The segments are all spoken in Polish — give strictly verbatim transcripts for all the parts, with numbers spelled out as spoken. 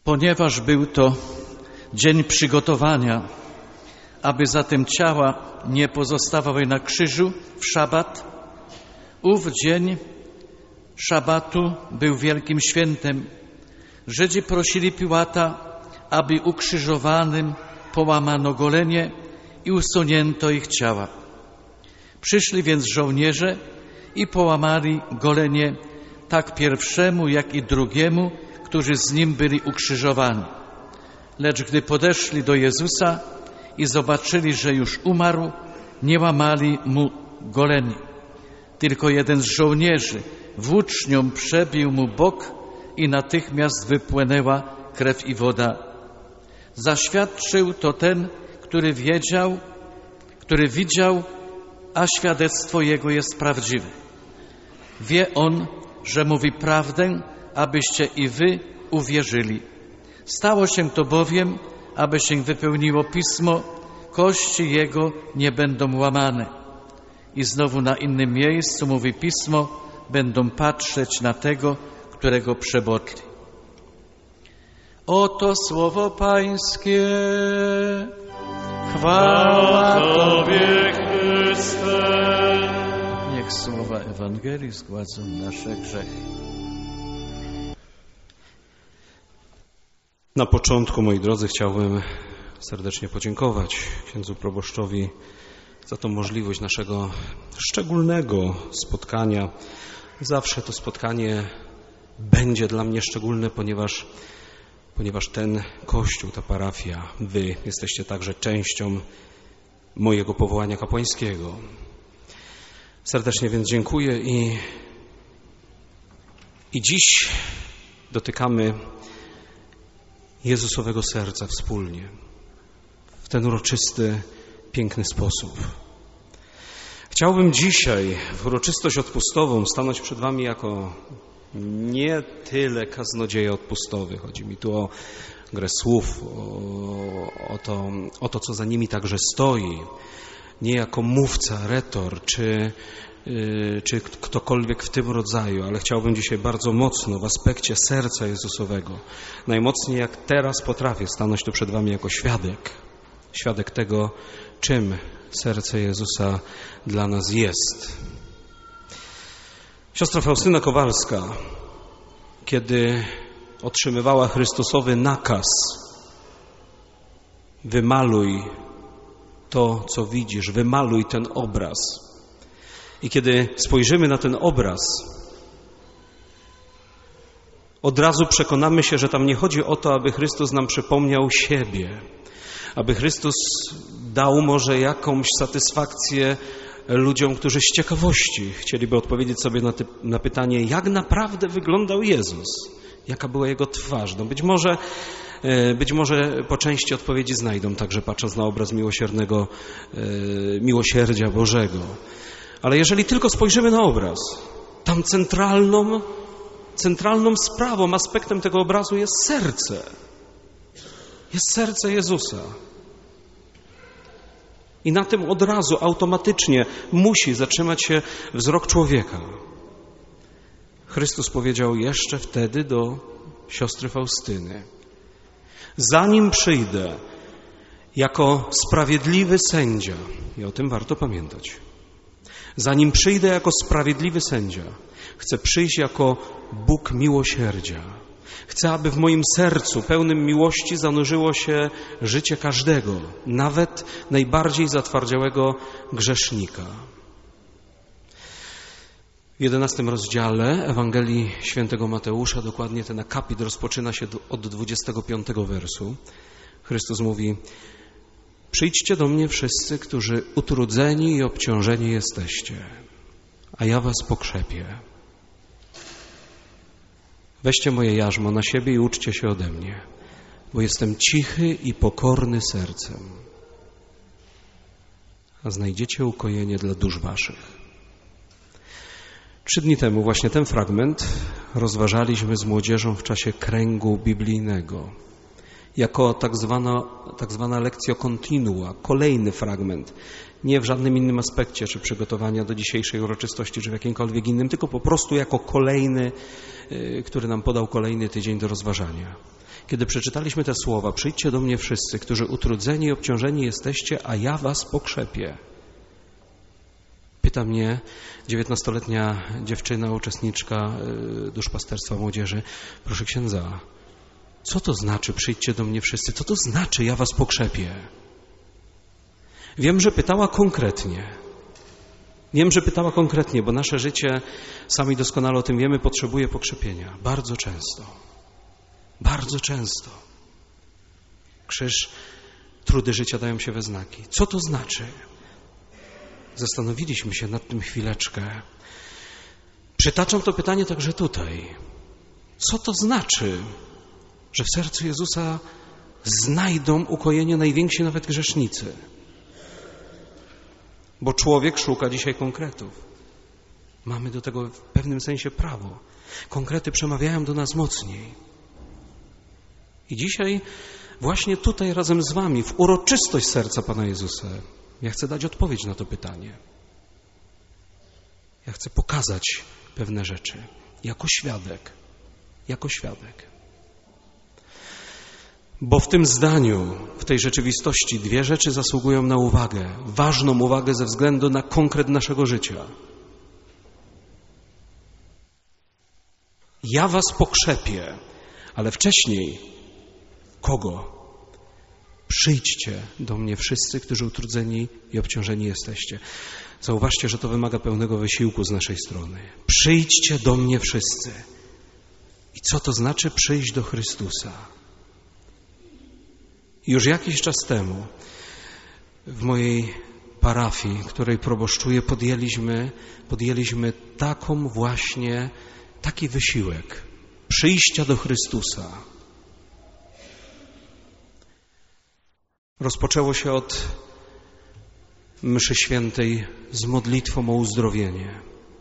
Ponieważ był to dzień przygotowania, aby zatem ciała nie pozostawały na krzyżu w szabat, ów dzień szabatu był wielkim świętem. Żydzi prosili Piłata, aby ukrzyżowanym połamano golenie i usunięto ich ciała. Przyszli więc żołnierze i połamali golenie tak pierwszemu, jak i drugiemu, którzy z nim byli ukrzyżowani. Lecz gdy podeszli do Jezusa i zobaczyli, że już umarł, nie łamali mu goleni. Tylko jeden z żołnierzy włócznią przebił mu bok i natychmiast wypłynęła krew i woda. Zaświadczył to ten, który wiedział, który widział, a świadectwo jego jest prawdziwe. Wie on, że mówi prawdę, abyście i wy uwierzyli. Stało się to bowiem, aby się wypełniło Pismo, kości jego nie będą łamane. I znowu na innym miejscu mówi Pismo, będą patrzeć na tego, którego przebodli. Oto słowo Pańskie. Chwała Tobie, Chryste. Niech słowa Ewangelii zgładzą nasze grzechy. Na początku, moi drodzy, chciałbym serdecznie podziękować księdzu proboszczowi za tą możliwość naszego szczególnego spotkania. Zawsze to spotkanie będzie dla mnie szczególne, ponieważ, ponieważ ten kościół, ta parafia, wy jesteście także częścią mojego powołania kapłańskiego. Serdecznie więc dziękuję i, i dziś dotykamy Jezusowego serca wspólnie, w ten uroczysty, piękny sposób. Chciałbym dzisiaj w uroczystość odpustową stanąć przed wami jako nie tyle kaznodzieja odpustowy. Chodzi mi tu o grę słów, o, o, to, o to, co za nimi także stoi. Nie jako mówca, retor, czy, yy, czy ktokolwiek w tym rodzaju, ale chciałbym dzisiaj bardzo mocno w aspekcie serca Jezusowego, najmocniej jak teraz potrafię stanąć tu przed wami jako świadek. Świadek tego, czym serce Jezusa dla nas jest. Siostra Faustyna Kowalska, kiedy otrzymywała Chrystusowy nakaz, wymaluj to, co widzisz, wymaluj ten obraz. I kiedy spojrzymy na ten obraz, od razu przekonamy się, że tam nie chodzi o to, aby Chrystus nam przypomniał siebie, aby Chrystus dał może jakąś satysfakcję ludziom, którzy z ciekawości chcieliby odpowiedzieć sobie na, ty, na pytanie, jak naprawdę wyglądał Jezus, jaka była Jego twarz. No być może, być może po części odpowiedzi znajdą, także patrząc na obraz miłosiernego, miłosierdzia Bożego. Ale jeżeli tylko spojrzymy na obraz, tam centralną, centralną sprawą, aspektem tego obrazu jest serce. Jest serce Jezusa. I na tym od razu, automatycznie musi zatrzymać się wzrok człowieka. Chrystus powiedział jeszcze wtedy do siostry Faustyny: zanim przyjdę jako sprawiedliwy sędzia, i o tym warto pamiętać, zanim przyjdę jako sprawiedliwy sędzia, chcę przyjść jako Bóg miłosierdzia. Chcę, aby w moim sercu pełnym miłości zanurzyło się życie każdego, nawet najbardziej zatwardziałego grzesznika. W jedenastym rozdziale Ewangelii Świętego Mateusza, dokładnie ten akapit rozpoczyna się od dwudziestego piątego wersu. Chrystus mówi: przyjdźcie do mnie wszyscy, którzy utrudzeni i obciążeni jesteście, a ja was pokrzepię. Weźcie moje jarzmo na siebie i uczcie się ode mnie, bo jestem cichy i pokorny sercem, a znajdziecie ukojenie dla dusz waszych. Trzy dni temu właśnie ten fragment rozważaliśmy z młodzieżą w czasie kręgu biblijnego. jako tak zwana, tak zwana lectio continua, kolejny fragment. Nie w żadnym innym aspekcie, czy przygotowania do dzisiejszej uroczystości, czy w jakimkolwiek innym, tylko po prostu jako kolejny, który nam podał kolejny tydzień do rozważania. Kiedy przeczytaliśmy te słowa, przyjdźcie do mnie wszyscy, którzy utrudzeni i obciążeni jesteście, a ja was pokrzepię. Pyta mnie dziewiętnastoletnia dziewczyna, uczestniczka duszpasterstwa młodzieży, proszę księdza, co to znaczy przyjdźcie do mnie wszyscy? Co to znaczy ja was pokrzepię? Wiem, że pytała konkretnie. Wiem, że pytała konkretnie, bo nasze życie, sami doskonale o tym wiemy, potrzebuje pokrzepienia. Bardzo często. Bardzo często. Krzyż, trudy życia dają się we znaki. Co to znaczy? Zastanowiliśmy się nad tym chwileczkę. Przytaczam to pytanie także tutaj. Co to znaczy, że w sercu Jezusa znajdą ukojenie najwięksi nawet grzesznicy? Bo człowiek szuka dzisiaj konkretów. Mamy do tego w pewnym sensie prawo. Konkrety przemawiają do nas mocniej. I dzisiaj właśnie tutaj razem z wami, w uroczystość serca Pana Jezusa, ja chcę dać odpowiedź na to pytanie. Ja chcę pokazać pewne rzeczy jako świadek. Jako świadek. Bo w tym zdaniu, w tej rzeczywistości dwie rzeczy zasługują na uwagę. Ważną uwagę ze względu na konkret naszego życia. Ja was pokrzepię, ale wcześniej kogo? Przyjdźcie do mnie wszyscy, którzy utrudzeni i obciążeni jesteście. Zauważcie, że to wymaga pełnego wysiłku z naszej strony. Przyjdźcie do mnie wszyscy. I co to znaczy przyjść do Chrystusa? Już jakiś czas temu w mojej parafii, której proboszczuję, podjęliśmy, podjęliśmy taką właśnie, taki wysiłek przyjścia do Chrystusa. Rozpoczęło się od mszy świętej z modlitwą o uzdrowienie.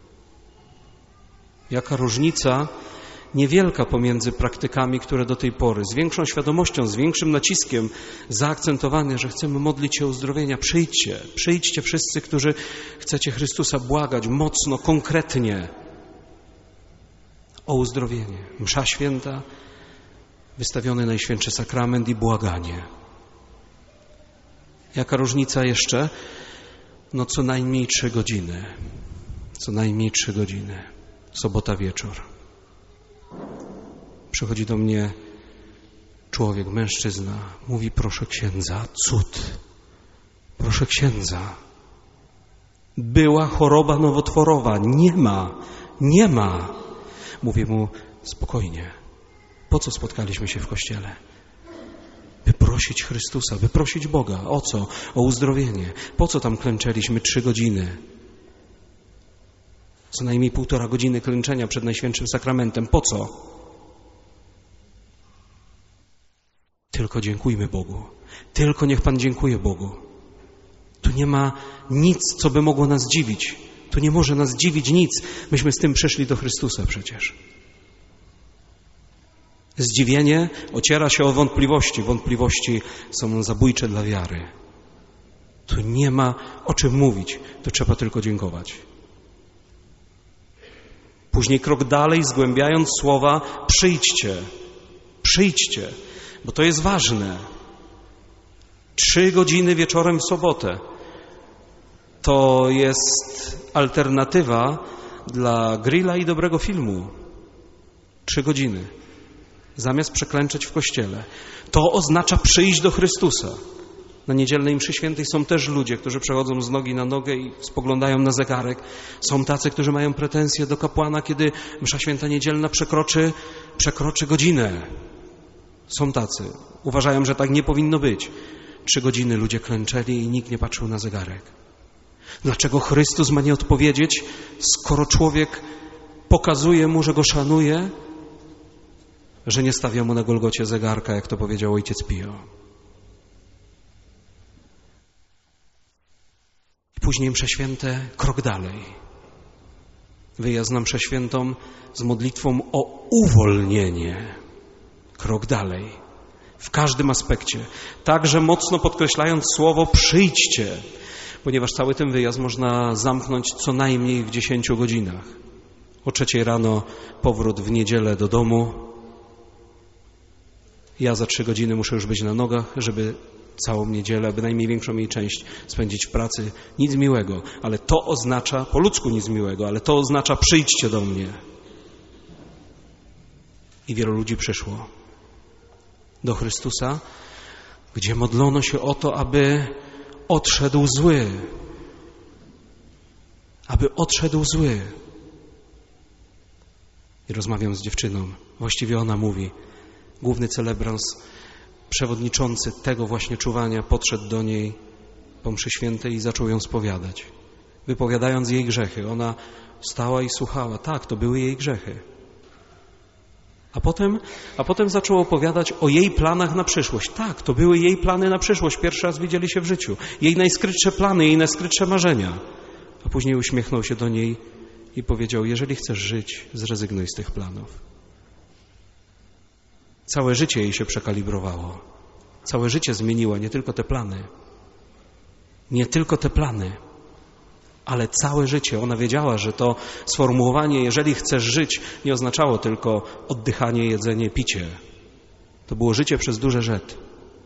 Jaka różnica niewielka pomiędzy praktykami, które do tej pory z większą świadomością, z większym naciskiem zaakcentowane, że chcemy modlić się o uzdrowienia. Przyjdźcie, przyjdźcie wszyscy, którzy chcecie Chrystusa błagać mocno, konkretnie o uzdrowienie. Msza święta, wystawiony Najświętszy Sakrament i błaganie. Jaka różnica jeszcze? No co najmniej trzy godziny. Co najmniej trzy godziny. Sobota wieczór. Przychodzi do mnie człowiek, mężczyzna. Mówi, proszę księdza, cud. Proszę księdza. Była choroba nowotworowa. Nie ma. Nie ma. Mówię mu, spokojnie. Po co spotkaliśmy się w kościele? By prosić Chrystusa, by prosić Boga. O co? O uzdrowienie. Po co tam klęczeliśmy trzy godziny? Co najmniej półtora godziny klęczenia przed Najświętszym Sakramentem. Po co? Tylko dziękujmy Bogu. Tylko niech Pan dziękuje Bogu. Tu nie ma nic, co by mogło nas dziwić. Tu nie może nas dziwić nic. Myśmy z tym przyszli do Chrystusa przecież. Zdziwienie ociera się o wątpliwości. Wątpliwości są zabójcze dla wiary. Tu nie ma o czym mówić. Tu trzeba tylko dziękować. Później krok dalej, zgłębiając słowa, przyjdźcie, przyjdźcie, bo to jest ważne. Trzy godziny wieczorem w sobotę to jest alternatywa dla grilla i dobrego filmu. Trzy godziny. Zamiast przeklęczeć w kościele. To oznacza przyjść do Chrystusa. Na niedzielnej mszy świętej są też ludzie, którzy przechodzą z nogi na nogę i spoglądają na zegarek. Są tacy, którzy mają pretensje do kapłana, kiedy msza święta niedzielna przekroczy, przekroczy godzinę. Są tacy. Uważają, że tak nie powinno być. Trzy godziny ludzie klęczeli i nikt nie patrzył na zegarek. Dlaczego Chrystus ma nie odpowiedzieć, skoro człowiek pokazuje mu, że go szanuje, że nie stawia mu na Golgocie zegarka, jak to powiedział ojciec Pio? Później msze święte, krok dalej. Wyjazd na mszę świętą z modlitwą o uwolnienie. Krok dalej. W każdym aspekcie. Także mocno podkreślając słowo przyjdźcie, ponieważ cały ten wyjazd można zamknąć co najmniej w dziesięciu godzinach. O trzeciej rano powrót w niedzielę do domu. Ja za trzy godziny muszę już być na nogach, żeby całą niedzielę, bynajmniej większą jej część spędzić w pracy. Nic miłego, ale to oznacza, po ludzku nic miłego, ale to oznacza przyjdźcie do mnie. I wielu ludzi przyszło do Chrystusa, gdzie modlono się o to, aby odszedł zły. Aby odszedł zły. I rozmawiam z dziewczyną. Właściwie ona mówi, główny celebrans, przewodniczący tego właśnie czuwania podszedł do niej po mszy świętej i zaczął ją spowiadać. Wypowiadając jej grzechy. Ona stała i słuchała. Tak, to były jej grzechy. A potem, a potem zaczął opowiadać o jej planach na przyszłość. Tak, to były jej plany na przyszłość. Pierwszy raz widzieli się w życiu. Jej najskrytsze plany, jej najskrytsze marzenia. A później uśmiechnął się do niej i powiedział, jeżeli chcesz żyć, zrezygnuj z tych planów. Całe życie jej się przekalibrowało. Całe życie zmieniła, nie tylko te plany. Nie tylko te plany, ale całe życie. Ona wiedziała, że to sformułowanie, jeżeli chcesz żyć, nie oznaczało tylko oddychanie, jedzenie, picie. To było życie przez duże Z.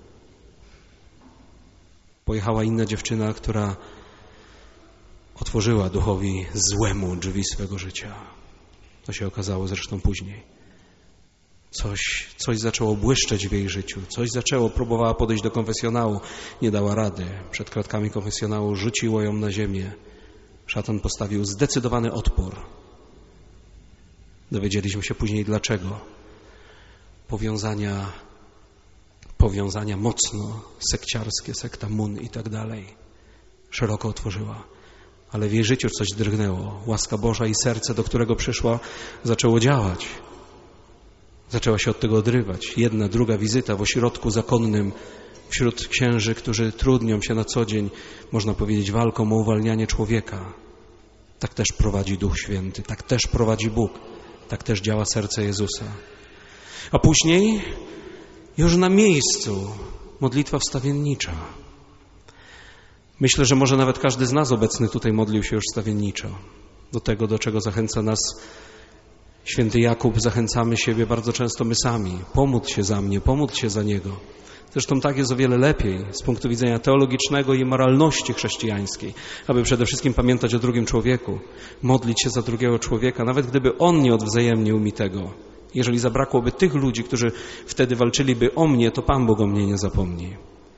Pojechała inna dziewczyna, która otworzyła duchowi złemu drzwi swego życia. To się okazało zresztą później. Coś, coś zaczęło błyszczeć w jej życiu. Coś zaczęło, próbowała podejść do konfesjonału. Nie dała rady. Przed kratkami konfesjonału rzuciło ją na ziemię. Szatan postawił zdecydowany odpór. Dowiedzieliśmy się później dlaczego. Powiązania, powiązania mocno sekciarskie, sekta Mun i tak dalej. Szeroko otworzyła. Ale w jej życiu coś drgnęło. Łaska Boża i serce, do którego przyszła, zaczęło działać. Zaczęła się od tego odrywać. Jedna, druga wizyta w ośrodku zakonnym wśród księży, którzy trudnią się na co dzień, można powiedzieć, walką o uwalnianie człowieka. Tak też prowadzi Duch Święty, tak też prowadzi Bóg, tak też działa serce Jezusa. A później już na miejscu modlitwa wstawiennicza. Myślę, że może nawet każdy z nas obecny tutaj modlił się już wstawienniczo. Do tego, do czego zachęca nas święty Jakub, zachęcamy siebie bardzo często my sami. Pomódl się za mnie, pomódl się za niego. Zresztą tak jest o wiele lepiej z punktu widzenia teologicznego i moralności chrześcijańskiej, aby przede wszystkim pamiętać o drugim człowieku, modlić się za drugiego człowieka, nawet gdyby on nie odwzajemnił mi tego. Jeżeli zabrakłoby tych ludzi, którzy wtedy walczyliby o mnie, to Pan Bóg o mnie nie zapomni.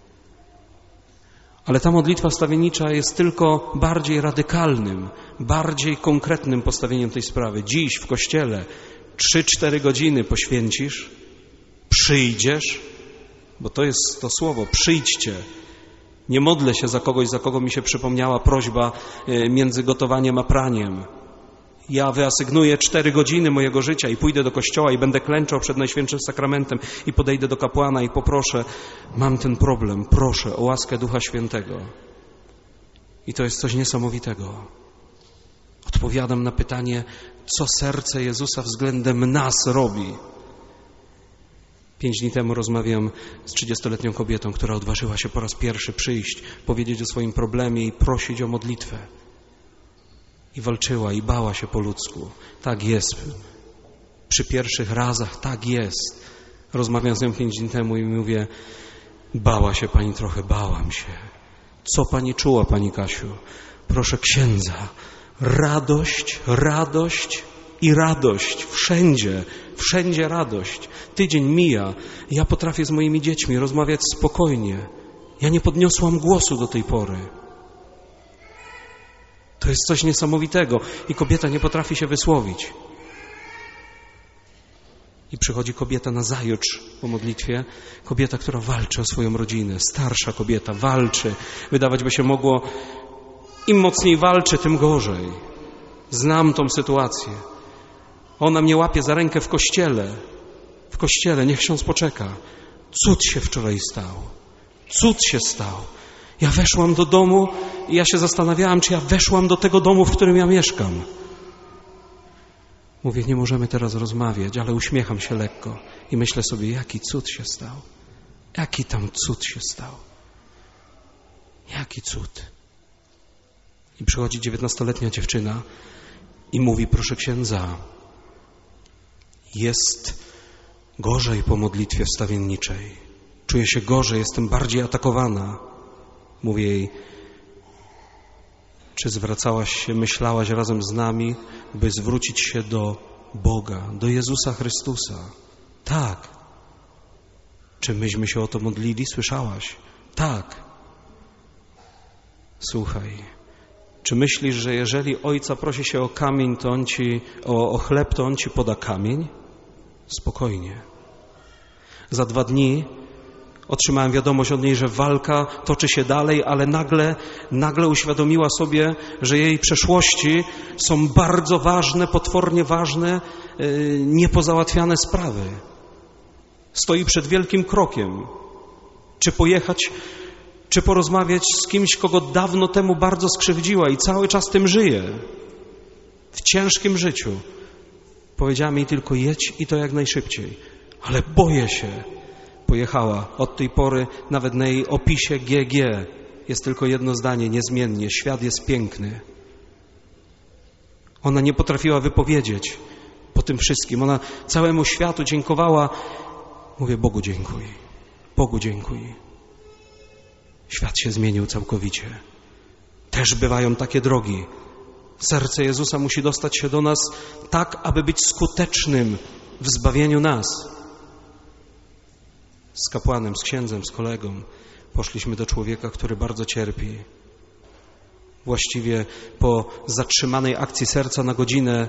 Ale ta modlitwa wstawiennicza jest tylko bardziej radykalnym, bardziej konkretnym postawieniem tej sprawy. Dziś w kościele trzy cztery godziny poświęcisz, przyjdziesz, bo to jest to słowo, przyjdźcie. Nie modlę się za kogoś, za kogo mi się przypomniała prośba między gotowaniem a praniem. Ja wyasygnuję cztery godziny mojego życia i pójdę do kościoła i będę klęczał przed Najświętszym Sakramentem i podejdę do kapłana i poproszę, mam ten problem, proszę o łaskę Ducha Świętego. I to jest coś niesamowitego. Odpowiadam na pytanie, co serce Jezusa względem nas robi. Pięć dni temu rozmawiam z trzydziestoletnią kobietą, która odważyła się po raz pierwszy przyjść, powiedzieć o swoim problemie i prosić o modlitwę. I walczyła i bała się po ludzku. Tak jest. Przy pierwszych razach tak jest. Rozmawiam z nią pięć dni temu i mówię, bała się pani trochę, bałam się. Co pani czuła, pani Kasiu? Proszę księdza, radość, radość i radość. Wszędzie, wszędzie radość. Tydzień mija. Ja potrafię z moimi dziećmi rozmawiać spokojnie. Ja nie podniosłam głosu do tej pory. To jest coś niesamowitego i kobieta nie potrafi się wysłowić. I przychodzi kobieta nazajutrz po modlitwie, kobieta, która walczy o swoją rodzinę, starsza kobieta, walczy. Wydawać by się mogło, im mocniej walczy, tym gorzej. Znam tą sytuację. Ona mnie łapie za rękę w kościele. W kościele, niech ksiądz poczeka. Cud się wczoraj stał. Cud się stał. Ja weszłam do domu i ja się zastanawiałam, czy ja weszłam do tego domu, w którym ja mieszkam. Mówię, nie możemy teraz rozmawiać, ale uśmiecham się lekko i myślę sobie, jaki cud się stał. Jaki tam cud się stał? Jaki cud? I przychodzi dziewiętnastoletnia dziewczyna i mówi, proszę księdza, jest gorzej po modlitwie wstawienniczej. Czuję się gorzej, jestem bardziej atakowana. Mówię jej, czy zwracałaś się, myślałaś razem z nami, by zwrócić się do Boga, do Jezusa Chrystusa? Tak. Czy myśmy się o to modlili? Słyszałaś? Tak. Słuchaj, czy myślisz, że jeżeli ojca prosi się o kamień, to on ci, o, o chleb, to on ci poda kamień? Spokojnie. Za dwa dni otrzymałem wiadomość od niej, że walka toczy się dalej, ale nagle, nagle uświadomiła sobie, że jej przeszłości są bardzo ważne, potwornie ważne, yy, niepozałatwiane sprawy. Stoi przed wielkim krokiem. Czy pojechać, czy porozmawiać z kimś, kogo dawno temu bardzo skrzywdziła i cały czas tym żyje. W ciężkim życiu. Powiedziała mi tylko, jedź i to jak najszybciej. Ale boję się. Pojechała. Od tej pory nawet na jej opisie G G jest tylko jedno zdanie, niezmiennie. Świat jest piękny. Ona nie potrafiła wypowiedzieć po tym wszystkim. Ona całemu światu dziękowała. Mówię, Bogu dziękuj. Bogu dziękuj. Świat się zmienił całkowicie. Też bywają takie drogi. Serce Jezusa musi dostać się do nas tak, aby być skutecznym w zbawieniu nas. Z kapłanem, z księdzem, z kolegą poszliśmy do człowieka, który bardzo cierpi. Właściwie po zatrzymanej akcji serca na godzinę,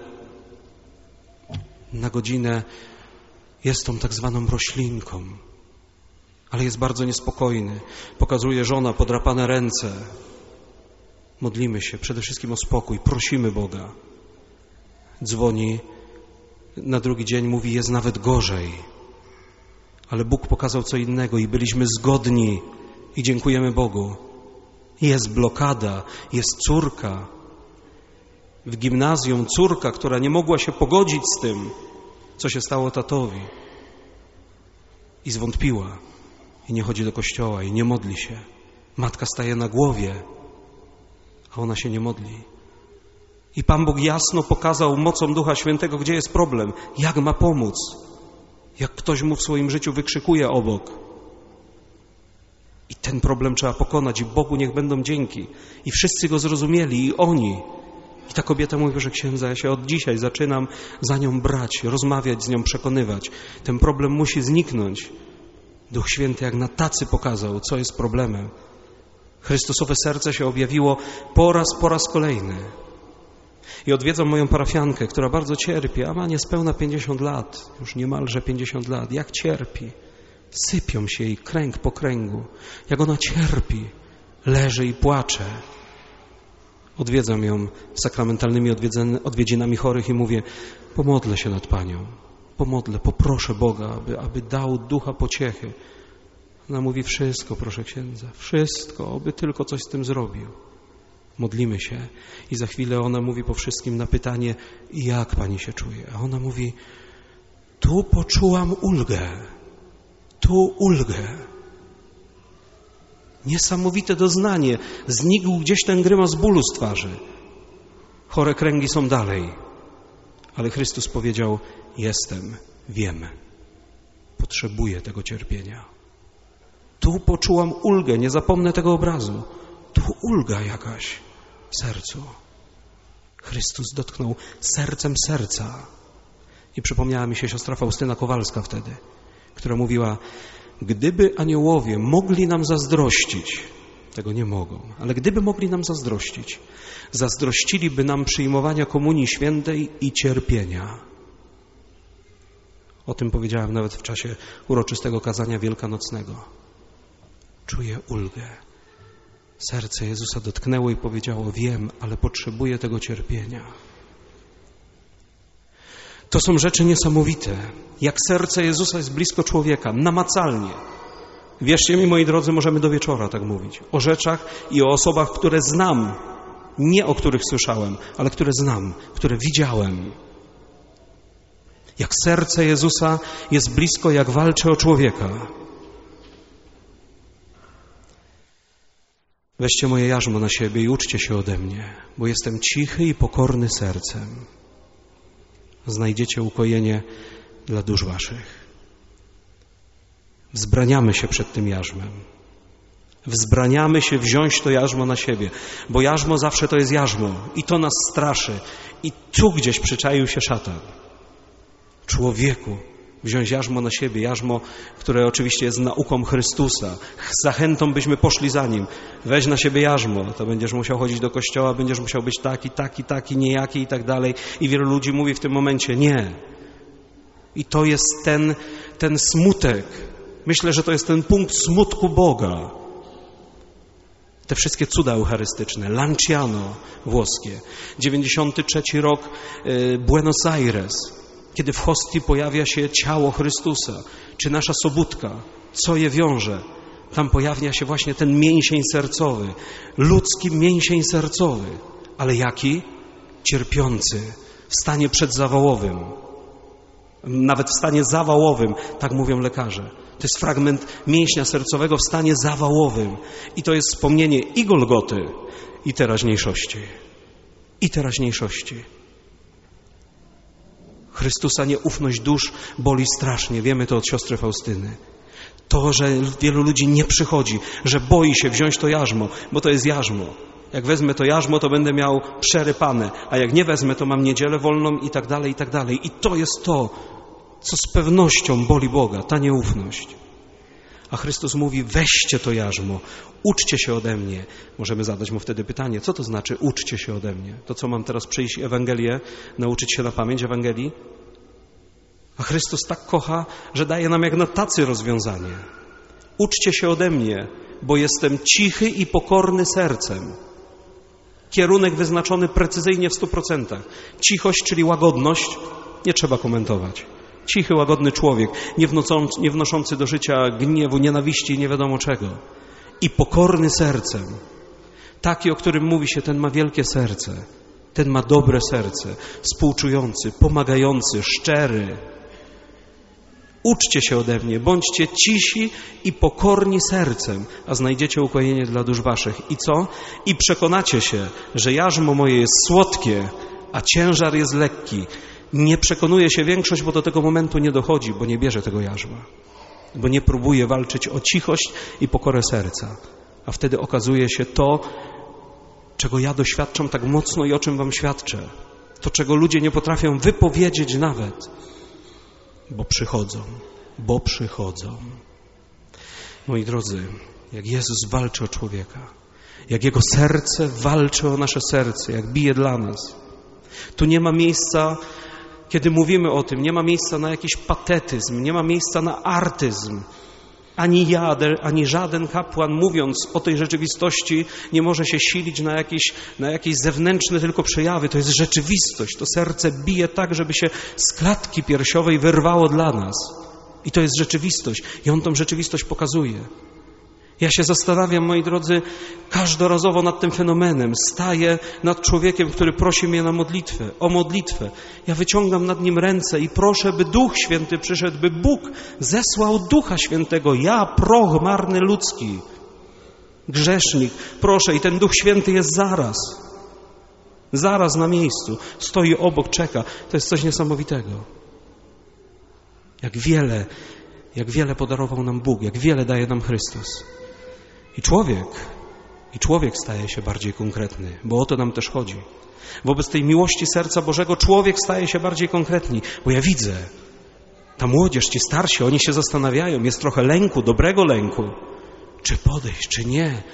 na godzinę jest tą tak zwaną roślinką, ale jest bardzo niespokojny. Pokazuje żona, podrapane ręce. Modlimy się przede wszystkim o spokój, prosimy Boga. Dzwoni, na drugi dzień mówi, jest nawet gorzej. Ale Bóg pokazał co innego i byliśmy zgodni i dziękujemy Bogu. Jest blokada, jest córka. W gimnazjum córka, która nie mogła się pogodzić z tym, co się stało tatowi. I zwątpiła. I nie chodzi do kościoła i nie modli się. Matka staje na głowie, a ona się nie modli. I Pan Bóg jasno pokazał mocą Ducha Świętego, gdzie jest problem, jak ma pomóc. Jak ktoś mu w swoim życiu wykrzykuje obok. I ten problem trzeba pokonać i Bogu niech będą dzięki. I wszyscy go zrozumieli i oni. I ta kobieta mówi, że księdza, ja się od dzisiaj zaczynam za nią brać, rozmawiać z nią, przekonywać. Ten problem musi zniknąć. Duch Święty jak na tacy pokazał, co jest problemem. Chrystusowe serce się objawiło po raz, po raz kolejny. I odwiedzam moją parafiankę, która bardzo cierpi, a ma niespełna pięćdziesiąt lat, już niemalże pięćdziesiąt lat. Jak cierpi. Sypią się jej kręg po kręgu. Jak ona cierpi. Leży i płacze. Odwiedzam ją sakramentalnymi odwiedzinami chorych i mówię, pomodlę się nad Panią. Pomodlę, poproszę Boga, aby, aby dał ducha pociechy. Ona mówi, wszystko, proszę księdza, wszystko, oby tylko coś z tym zrobił. Modlimy się i za chwilę ona mówi po wszystkim na pytanie, jak Pani się czuje? A ona mówi, tu poczułam ulgę, tu ulgę. Niesamowite doznanie. Znikł gdzieś ten grymas bólu z twarzy. Chore kręgi są dalej. Ale Chrystus powiedział, jestem, wiem. Potrzebuję tego cierpienia. Tu poczułam ulgę, nie zapomnę tego obrazu. Tu ulga jakaś w sercu. Chrystus dotknął sercem serca. I przypomniała mi się siostra Faustyna Kowalska wtedy, która mówiła, gdyby aniołowie mogli nam zazdrościć, tego nie mogą, ale gdyby mogli nam zazdrościć, zazdrościliby nam przyjmowania Komunii Świętej i cierpienia. O tym powiedziałem nawet w czasie uroczystego kazania wielkanocnego. Czuję ulgę. Serce Jezusa dotknęło i powiedziało, wiem, ale potrzebuję tego cierpienia. To są rzeczy niesamowite. Jak serce Jezusa jest blisko człowieka, namacalnie. Wierzcie mi, moi drodzy, możemy do wieczora tak mówić. O rzeczach i o osobach, które znam. Nie o których słyszałem, ale które znam, które widziałem. Jak serce Jezusa jest blisko, jak walczy o człowieka. Weźcie moje jarzmo na siebie i uczcie się ode mnie, bo jestem cichy i pokorny sercem. Znajdziecie ukojenie dla dusz waszych. Wzbraniamy się przed tym jarzmem. Wzbraniamy się wziąć to jarzmo na siebie, bo jarzmo zawsze to jest jarzmo i to nas straszy. I tu gdzieś przyczaił się szatan. Człowieku, wziąć jarzmo na siebie, jarzmo, które oczywiście jest nauką Chrystusa. Zachętą byśmy poszli za Nim. Weź na siebie jarzmo, to będziesz musiał chodzić do kościoła, będziesz musiał być taki, taki, taki, niejaki i tak dalej. I wielu ludzi mówi w tym momencie nie. I to jest ten, ten smutek. Myślę, że to jest ten punkt smutku Boga. Te wszystkie cuda eucharystyczne, Lanciano włoskie, dziewięćdziesiąty trzeci rok, Buenos Aires, kiedy w hostii pojawia się ciało Chrystusa, czy nasza sobótka, co je wiąże? Tam pojawia się właśnie ten mięsień sercowy, ludzki mięsień sercowy, ale jaki? Cierpiący, w stanie przedzawałowym, nawet w stanie zawałowym, tak mówią lekarze. To jest fragment mięśnia sercowego w stanie zawałowym. I to jest wspomnienie i Golgoty, i teraźniejszości. I teraźniejszości. Chrystusa nieufność dusz boli strasznie. Wiemy to od siostry Faustyny. To, że wielu ludzi nie przychodzi, że boi się wziąć to jarzmo, bo to jest jarzmo. Jak wezmę to jarzmo, to będę miał przerypane, a jak nie wezmę, to mam niedzielę wolną i tak dalej, i tak dalej. I to jest to, co z pewnością boli Boga, ta nieufność. A Chrystus mówi, weźcie to jarzmo, uczcie się ode mnie. Możemy zadać mu wtedy pytanie, co to znaczy uczcie się ode mnie? To co, mam teraz przyjść Ewangelię, nauczyć się na pamięć Ewangelii? A Chrystus tak kocha, że daje nam jak na tacy rozwiązanie. Uczcie się ode mnie, bo jestem cichy i pokorny sercem. Kierunek wyznaczony precyzyjnie w stu procentach. Cichość, czyli łagodność, nie trzeba komentować. Cichy, łagodny człowiek, nie, wnocący, nie wnoszący do życia gniewu, nienawiści i nie wiadomo czego. I pokorny sercem. Taki, o którym mówi się, ten ma wielkie serce. Ten ma dobre serce, współczujący, pomagający, szczery. Uczcie się ode mnie, bądźcie cisi i pokorni sercem, a znajdziecie ukojenie dla dusz waszych. I co? I przekonacie się, że jarzmo moje jest słodkie, a ciężar jest lekki. Nie przekonuje się większość, bo do tego momentu nie dochodzi, bo nie bierze tego jarzma. Bo nie próbuje walczyć o cichość i pokorę serca. A wtedy okazuje się to, czego ja doświadczam tak mocno i o czym wam świadczę. To, czego ludzie nie potrafią wypowiedzieć nawet. Bo przychodzą, bo przychodzą. Moi drodzy, jak Jezus walczy o człowieka, jak Jego serce walczy o nasze serce, jak bije dla nas, tu nie ma miejsca, kiedy mówimy o tym, nie ma miejsca na jakiś patetyzm, nie ma miejsca na artyzm. Ani ja, ani żaden kapłan, mówiąc o tej rzeczywistości, nie może się silić na jakieś, na jakieś zewnętrzne tylko przejawy. To jest rzeczywistość. To serce bije tak, żeby się z klatki piersiowej wyrwało dla nas. I to jest rzeczywistość. I On tą rzeczywistość pokazuje. Ja się zastanawiam, moi drodzy, każdorazowo nad tym fenomenem. Staję nad człowiekiem, który prosi mnie na modlitwę, o modlitwę. Ja wyciągam nad nim ręce i proszę, by Duch Święty przyszedł, by Bóg zesłał Ducha Świętego. Ja, proch marny ludzki, grzesznik, proszę. I ten Duch Święty jest zaraz. Zaraz na miejscu. Stoi obok, czeka. To jest coś niesamowitego. Jak wiele, jak wiele podarował nam Bóg, jak wiele daje nam Chrystus. I człowiek, i człowiek staje się bardziej konkretny, bo o to nam też chodzi. Wobec tej miłości serca Bożego człowiek staje się bardziej konkretny, bo ja widzę, ta młodzież, ci starsi, oni się zastanawiają, jest trochę lęku, dobrego lęku, czy podejść, czy nie.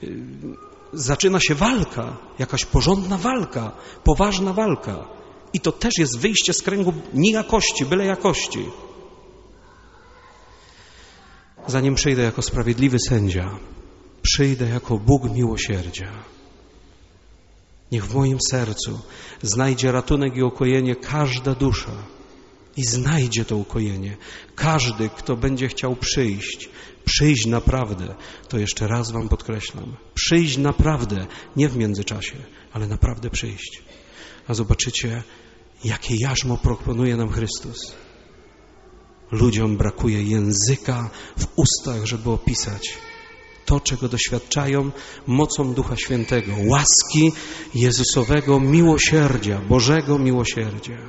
Zaczyna się walka, jakaś porządna walka, poważna walka. I to też jest wyjście z kręgu nijakości, byle jakości. Zanim przyjdę jako sprawiedliwy sędzia, przyjdę jako Bóg miłosierdzia. Niech w moim sercu znajdzie ratunek i ukojenie każda dusza. I znajdzie to ukojenie. Każdy, kto będzie chciał przyjść, przyjść naprawdę, to jeszcze raz wam podkreślam, przyjść naprawdę, nie w międzyczasie, ale naprawdę przyjść. A zobaczycie, jakie jarzmo proponuje nam Chrystus. Ludziom brakuje języka w ustach, żeby opisać to, czego doświadczają mocą Ducha Świętego, łaski Jezusowego miłosierdzia, Bożego miłosierdzia.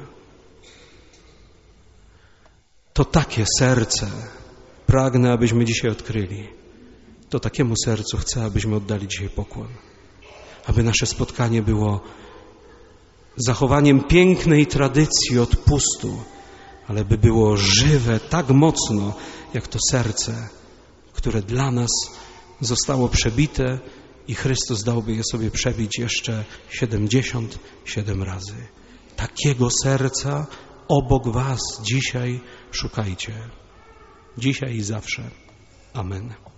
To takie serce pragnę, abyśmy dzisiaj odkryli. To takiemu sercu chcę, abyśmy oddali dzisiaj pokłon. Aby nasze spotkanie było zachowaniem pięknej tradycji odpustu, ale by było żywe tak mocno, jak to serce, które dla nas zostało przebite i Chrystus dałby je sobie przebić jeszcze siedemdziesiąt siedem razy. Takiego serca obok was dzisiaj szukajcie. Dzisiaj i zawsze. Amen.